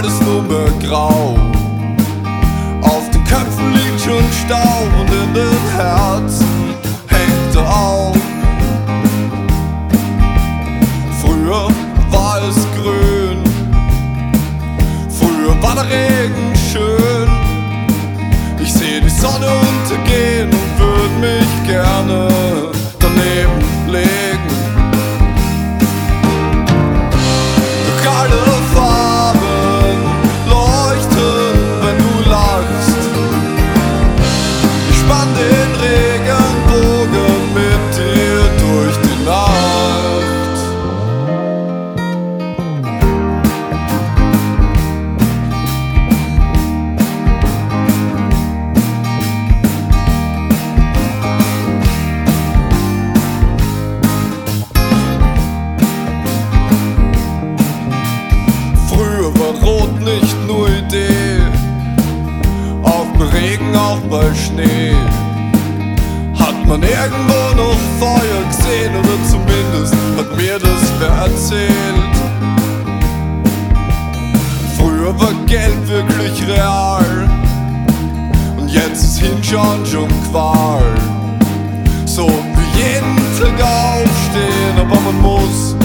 alles nur mehr grau. Auf den Köpfen liegt schon Staub und in den Herzen hängt er auch. Früher war es grün, früher war der Regen schön. Ich seh die Sonne untergehen und würd mich gerne daneben legen. Doch alle Farben leuchten, wenn du lachst. Ich spann den Regenbogen mit dir durch die Nacht. Rot nicht nur Idee, auch bei Regen, auch bei Schnee. Hat man irgendwo noch Feuer gesehen oder zumindest hat mir das wer erzählt. Früher war Geld wirklich real und jetzt ist Hinschauen schon Qual. So wie jeden Tag aufstehen, aber man muss